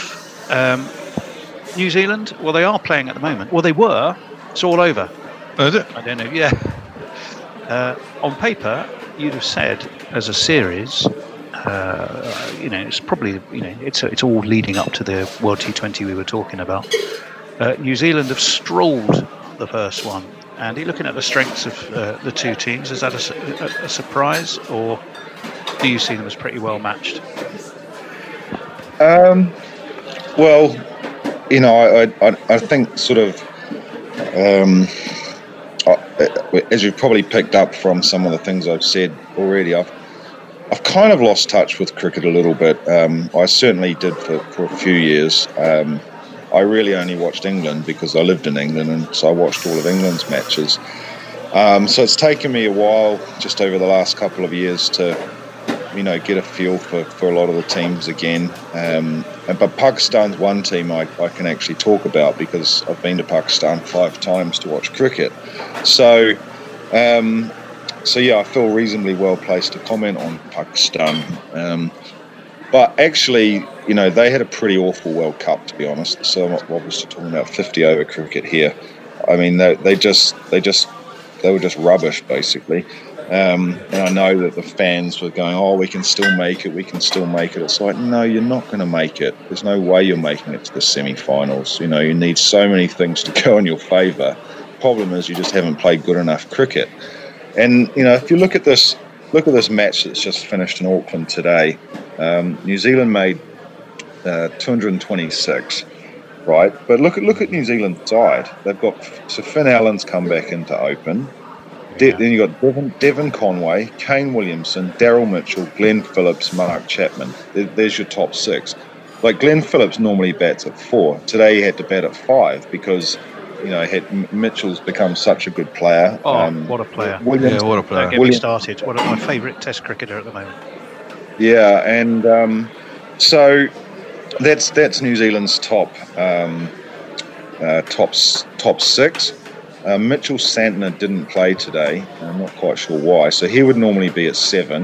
N: New Zealand, well, they are playing at the moment. Well, they were. It's all over.
M: Oh, is it?
N: I don't know. Yeah. On paper, you'd have said as a series. It's probably it's all leading up to the World T20 we were talking about. New Zealand have strolled the first one. Andy, looking at the strengths of the two teams, is that a surprise, or do you see them as pretty well matched?
L: Well, I think sort of as you've probably picked up from some of the things I've said already, I've kind of lost touch with cricket a little bit. I certainly did for a few years. I really only watched England because I lived in England, and so I watched all of England's matches. So it's taken me a while, just over the last couple of years, to get a feel for a lot of the teams again. But Pakistan's one team I can actually talk about because I've been to Pakistan 5 times to watch cricket. So yeah, I feel reasonably well placed to comment on Pakistan. But actually, they had a pretty awful World Cup, to be honest. So I'm obviously talking about 50-over cricket here. I mean, they were just rubbish, basically. And I know that the fans were going, "Oh, we can still make it. We can still make it." It's like, no, you're not going to make it. There's no way you're making it to the semi-finals. You need so many things to go in your favour. Problem is, you just haven't played good enough cricket. And if you look at this match that's just finished in Auckland today, New Zealand made 226, right? But look at New Zealand's side. They've got Finn Allen's come back into open. Then you got Devon Conway, Kane Williamson, Daryl Mitchell, Glenn Phillips, Mark Chapman. There's your top 6. Like Glenn Phillips normally bats at 4. Today he had to bat at 5 because Mitchell's become such a good player.
N: Oh, what a player!
M: What a player!
N: Don't get me started. One of my favourite Test cricketer at the moment.
L: Yeah, and so that's New Zealand's top 6. Mitchell Santner didn't play today. I'm not quite sure why. So he would normally be at 7.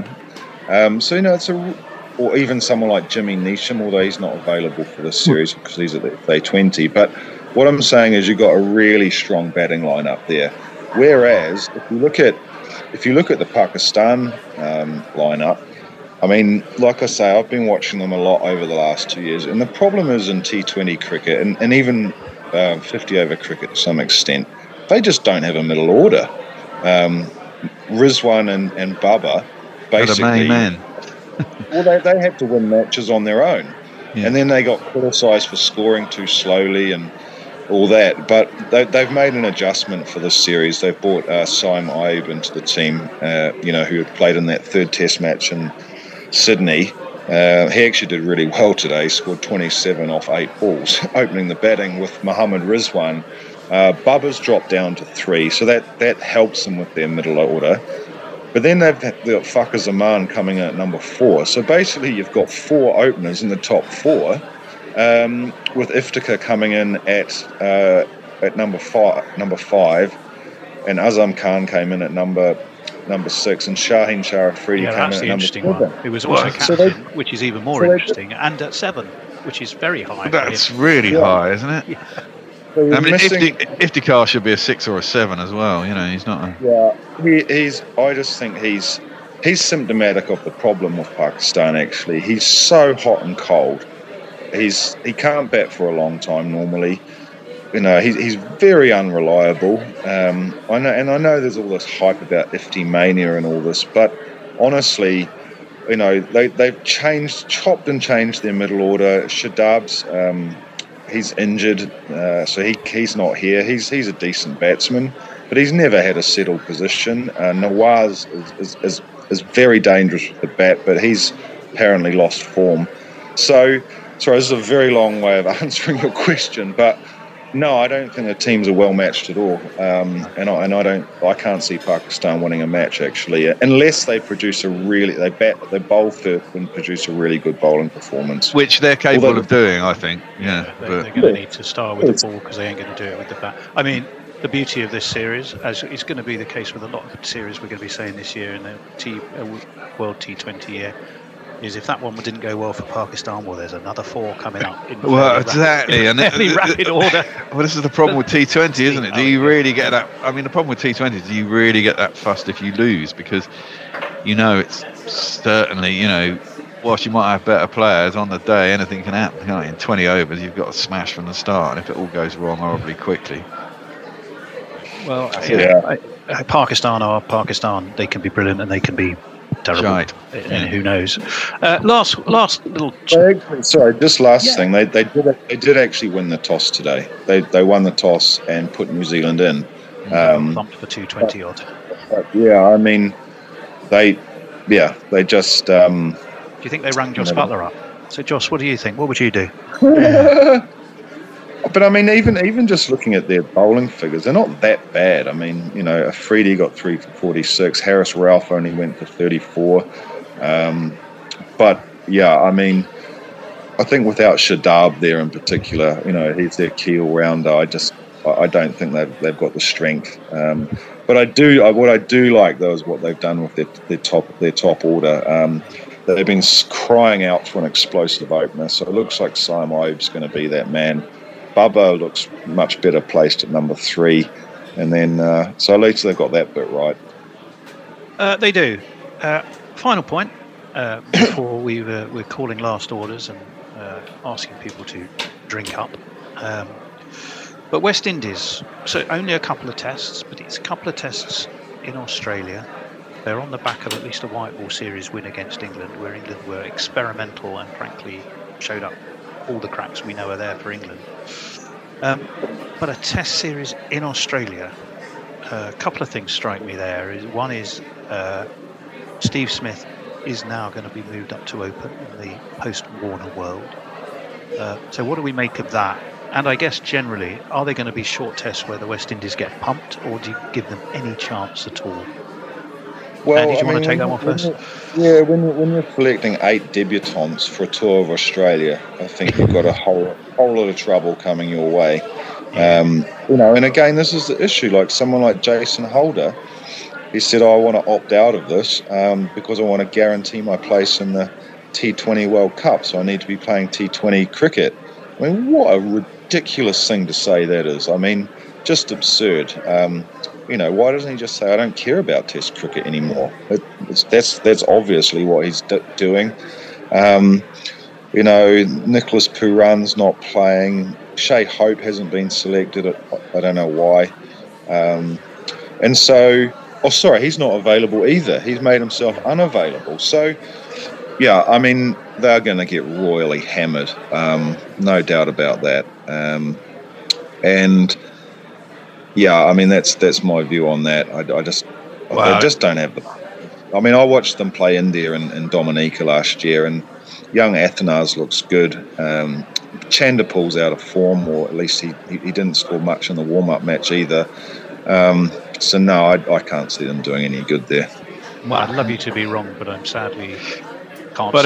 L: Or even someone like Jimmy Neesham, although he's not available for this series because he's at the Day20. But what I'm saying is you've got a really strong batting lineup there. Whereas if you look at the Pakistan lineup, I mean, like I say, I've been watching them a lot over the last 2 years, and the problem is in T20 cricket and even 50-over cricket to some extent, they just don't have a middle order. Rizwan and Bubba basically, well, they had to win matches on their own, and then they got criticised for scoring too slowly and all that. But they've made an adjustment for this series. They've brought Saim Ayub into the team, who had played in that 3rd Test match in Sydney. He actually did really well today, scored 27 off 8 balls, opening the batting with Mohammad Rizwan. Bubba's dropped down to 3, so that helps them with their middle order. But then they've got Fakhar Zaman coming in at number 4. So basically you've got 4 openers in the top 4, with Iftikhar coming in at number 5, and Azam Khan came in at number 6, and Shaheen Sharafredi came in at number 7.
N: It was also captain, which is even more interesting, and at 7, which is very high.
M: That's really high, isn't it?
N: Yeah.
L: So
M: I mean, Iftikhar should be a 6 or a 7 as well. You know, he's not.
L: I just think he's symptomatic of the problem with Pakistan. Actually, he's so hot and cold. He can't bat for a long time normally. You know, he's very unreliable. I know there's all this hype about Ifti mania and all this, but honestly, you know, they've chopped and changed their middle order. Shadab's he's injured, so he's not here. He's a decent batsman, but he's never had a settled position. Nawaz is very dangerous with the bat, but he's apparently lost form. So, sorry, this is a very long way of answering your question, but no, I don't think the teams are well matched at all, I can't see Pakistan winning a match actually, unless they produce they bowl first and produce a really good bowling performance,
M: which they're capable of doing, I think. Yeah,
N: they're going to need to start with the ball because they ain't going to do it with the bat. I mean, the beauty of this series, as is going to be the case with a lot of series we're going to be saying this year in the World T20 year, is if that one didn't go well for Pakistan, well, there's another 4 coming up.
M: Exactly.
N: In rapid order.
M: Well, this is the problem with T20, isn't it? Do you really get that? I mean, the problem with T20 is, do you really get that fussed if you lose? Because, you know, it's certainly, you know, whilst you might have better players on the day, anything can happen. You know, in 20 overs, you've got to smash from the start, and if it all goes wrong horribly quickly.
N: Well, Pakistan are Pakistan. They can be brilliant and they can be terrible.
M: Right.
N: And who knows? Last little.
L: Just last thing. They did actually win the toss today. They won the toss and put New Zealand in.
N: Thumped for 220 odd.
L: I mean, they just.
N: Do you think they rang Joss Butler up? So, Joss, what do you think? What would you do?
L: But I mean, even just looking at their bowling figures, they're not that bad. I mean, you know, Afridi got 3 for 46. Harris Ralph only went for 34. But yeah, I mean, I think without Shadab there in particular, you know, he's their key all-rounder. I don't think they've got the strength. But what I do like though is what they've done with their top order. They've been crying out for an explosive opener, so it looks like Saim Ayub's going to be that man. Bubba looks much better placed at number 3, and then so at least they've got that bit right.
N: They do. Final point before we're calling last orders and asking people to drink up. But West Indies, so only a couple of tests, but it's a couple of tests in Australia. They're on the back of at least a white ball series win against England, where England were experimental and frankly showed up all the cracks we know are there for England. But a test series in Australia, a couple of things strike me there. One is Steve Smith is now going to be moved up to open in the post-Warner world. So what do we make of that? And I guess generally, are they going to be short tests where the West Indies get pumped, or do you give them any chance at all?
L: Well,
N: Andy, do you want to take that one first?
L: When you're selecting 8 debutants for a tour of Australia, I think you've got a whole lot of trouble coming your way. You know, and again, this is the issue. Like someone like Jason Holder, he said, I want to opt out of this because I want to guarantee my place in the T20 World Cup, so I need to be playing T20 cricket. I mean, what a ridiculous thing to say that is. I mean, just absurd. You know, why doesn't he just say, I don't care about Test cricket anymore? That's obviously what he's doing. You know, Nicholas Pooran's not playing. Shea Hope hasn't been selected. I don't know why. And so, he's not available either. He's made himself unavailable. So, yeah, I mean, they're going to get royally hammered. No doubt about that. And yeah, I mean, that's my view on that. I just don't have the. I mean, I watched them play India and Dominica last year, and young Athanase looks good. Chanderpool's out of form, or at least he didn't score much in the warm-up match either. So no, I can't see them doing any good there.
N: Well, I'd love you to be wrong, but I'm sadly can't.
M: But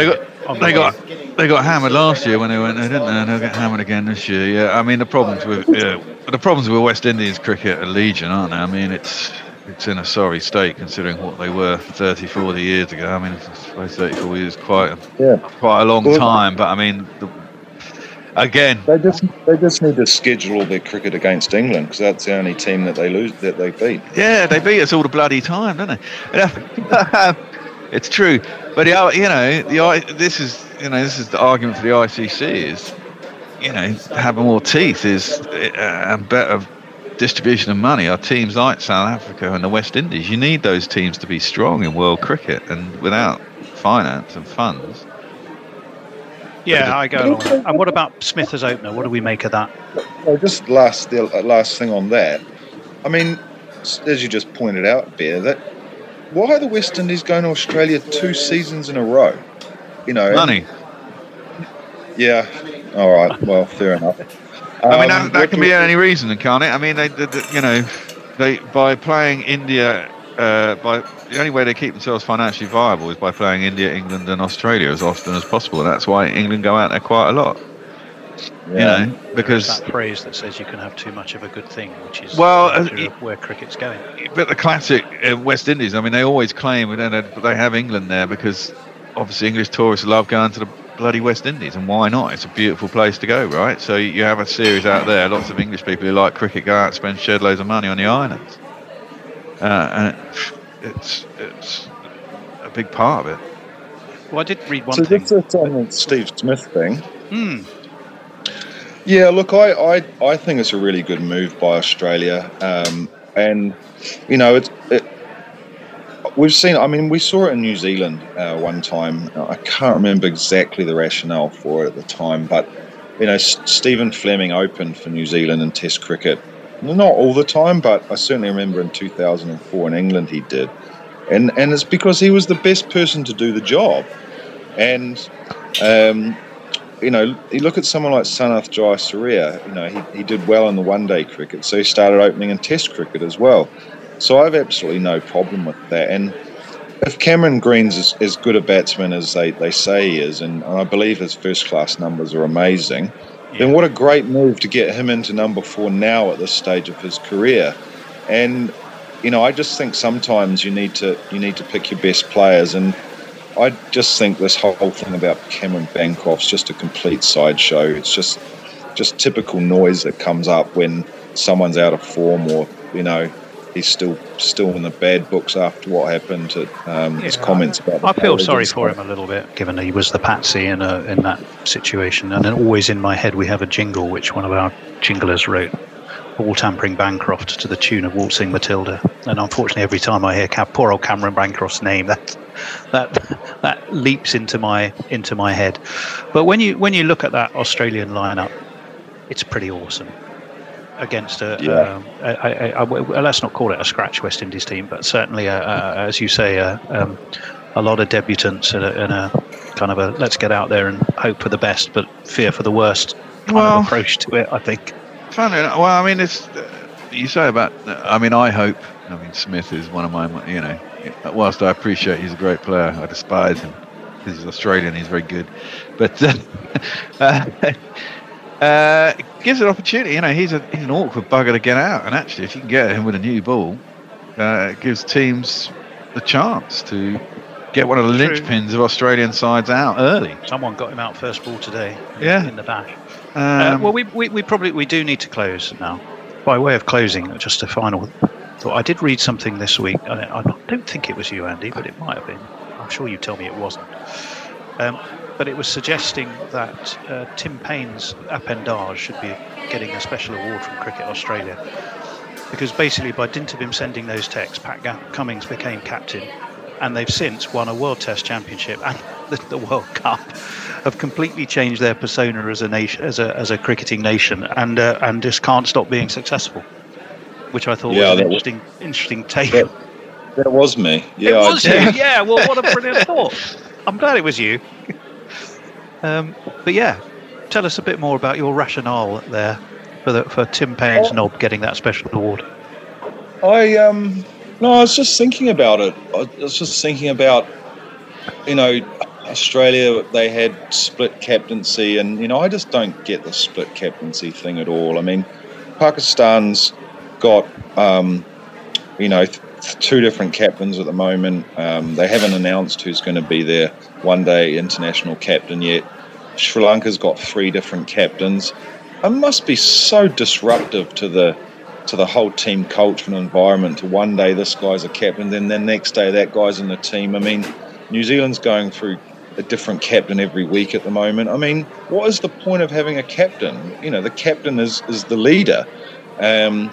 M: They got hammered last year when they went there, didn't they? And they'll get hammered again this year. Yeah, I mean the problems with West Indies cricket are legion, aren't they? I mean it's in a sorry state considering what they were 30, 40 years ago. I mean, I suppose 34 years is quite a long time. But I mean, again,
L: they just need to schedule all their cricket against England because that's the only team that they beat.
M: Yeah, they beat us all the bloody time, don't they? It's true, but this is the argument for the ICC is, having more teeth is and better distribution of money are teams like South Africa and the West Indies. You need those teams to be strong in world cricket, and without finance and funds.
N: Yeah, I go along. And what about Smith as opener? What do we make of that?
L: Well, just the last thing on that. I mean, as you just pointed out, Bear, that why are the West Indies going to Australia 2 seasons in a row?
M: Money.
L: Yeah. All right. Well, fair enough.
M: I mean, that can be any reason, can't it? I mean, they by playing India, the only way they keep themselves financially viable is by playing India, England, and Australia as often as possible. And that's why England go out there quite a lot.
L: Yeah.
M: Because
N: there's that phrase that says you can have too much of a good thing, which is where cricket's going.
M: But the classic West Indies, I mean, they always claim they have England there because obviously English tourists love going to the bloody West Indies, and why not? It's a beautiful place to go, right? So you have a series out there. Lots of English people who like cricket go out and shed loads of money on the islands, and it's a big part of it.
N: Well, I did read one thing.
L: So this on the Steve Smith thing. Yeah, look, I think it's a really good move by Australia, and we've seen. I mean, we saw it in New Zealand one time. I can't remember exactly the rationale for it at the time, but Stephen Fleming opened for New Zealand in Test cricket. Not all the time, but I certainly remember in 2004 in England he did, and it's because he was the best person to do the job, and. You look at someone like Sanath Jayasuriya, he did well in the one-day cricket, so he started opening in Test cricket as well. So I've absolutely no problem with that. And if Cameron Green's as good a batsman as they say he is, and I believe his first-class numbers are amazing, then what a great move to get him into number 4 now at this stage of his career. And, I just think sometimes you need to pick your best players, and I just think this whole thing about Cameron Bancroft's just a complete sideshow. It's just typical noise that comes up when someone's out of form or, he's still in the bad books after what happened to his comments about
N: I feel sorry for him a little bit, given that he was the patsy in that situation. And then always in my head we have a jingle which one of our jinglers wrote, Ball Tampering Bancroft, to the tune of Waltzing Matilda. And unfortunately every time I hear poor old Cameron Bancroft's name, that leaps into my head. But when you look at that Australian lineup, it's pretty awesome. Against let's not call it a scratch West Indies team, but certainly as you say, a lot of debutants and a kind of a let's get out there and hope for the best but fear for the worst kind of approach to it, I think.
M: Funny, well, I mean, it's you say about. I mean, I hope. I mean, Smith is one of my. Whilst I appreciate he's a great player, I despise him because he's Australian. He's very good, but it gives an opportunity. He's an awkward bugger to get out, and actually, if you can get him with a new ball, it gives teams the chance to get one of the linchpins of Australian sides out early.
N: Someone got him out first ball today. In the bash. Well, we do need to close now. By way of closing, just a final thought. I did read something this week. I don't think it was you, Andy, but it might have been. I'm sure you tell me it wasn't. But it was suggesting that Tim Paine's appendage should be getting a special award from Cricket Australia, because basically by dint of him sending those texts, Pat Cummings became captain, and they've since won a World Test Championship and the World Cup. Have completely changed their persona as a nation, as a cricketing nation, and just can't stop being successful, which I thought was an interesting take.
L: That was me. Yeah,
N: it was you. Yeah, well, what a brilliant thought. I'm glad it was you. But yeah, tell us a bit more about your rationale there for Tim Paine's knob getting that special award.
L: I was just thinking about it. I was just thinking about, Australia, they had split captaincy, and I just don't get the split captaincy thing at all. I mean, Pakistan's got two different captains at the moment. They haven't announced who's going to be their one-day international captain yet. Sri Lanka's got 3 different captains. It must be so disruptive to the whole team culture and environment to one day this guy's a captain, then the next day that guy's in the team. I mean, New Zealand's going through a different captain every week at the moment. I mean, what is the point of having a captain? The captain is the leader. I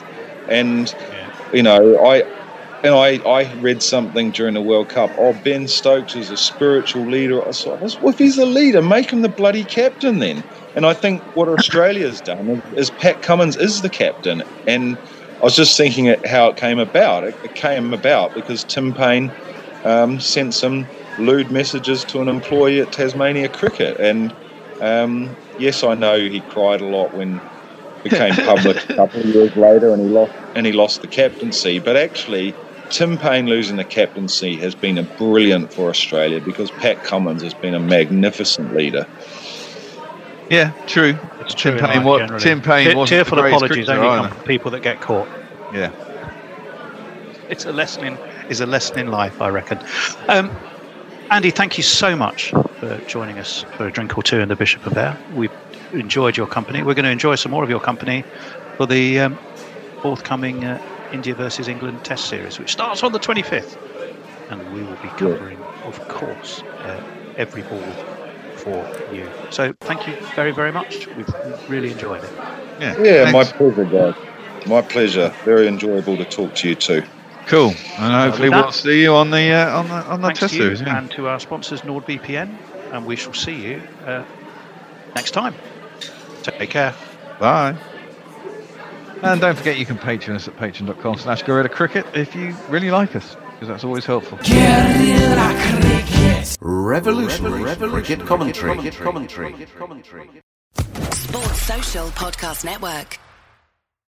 L: read something during the World Cup. Oh, Ben Stokes is a spiritual leader. I thought, well, if he's a leader, make him the bloody captain then. And I think what Australia's done is Pat Cummins is the captain. And I was just thinking how it came about. It came about because Tim Payne sent some lewd messages to an employee at Tasmania Cricket. And yes, I know he cried a lot when it became public a couple of years later, and he lost the captaincy. But actually, Tim Payne losing the captaincy has been brilliant for Australia because Pat Cummins has been a magnificent leader.
M: Yeah, true.
N: It's true.
M: Tim Payne wasn't
N: tearful apologies
M: cricketer,
N: only come from people that get caught.
M: Yeah,
N: it's a lesson in life, I reckon. Andy, thank you so much for joining us for a drink or two in the Bishop and Bear. We've enjoyed your company. We're going to enjoy some more of your company for the forthcoming India versus England Test Series, which starts on the 25th, and we will be covering, of course, every ball for you. So thank you very, very much. We've really enjoyed it.
L: Yeah, my pleasure, guys. My pleasure. Very enjoyable to talk to you too.
M: Cool, and hopefully we'll see you on the Test Series. Yeah.
N: And to our sponsors, NordVPN, and we shall see you next time. Take care.
M: Bye. And don't forget you can Patreon us at patreon.com/Gorilla Cricket if you really like us, because that's always helpful.
O: Revolutionary cricket commentary.
P: Sports Social Podcast Network.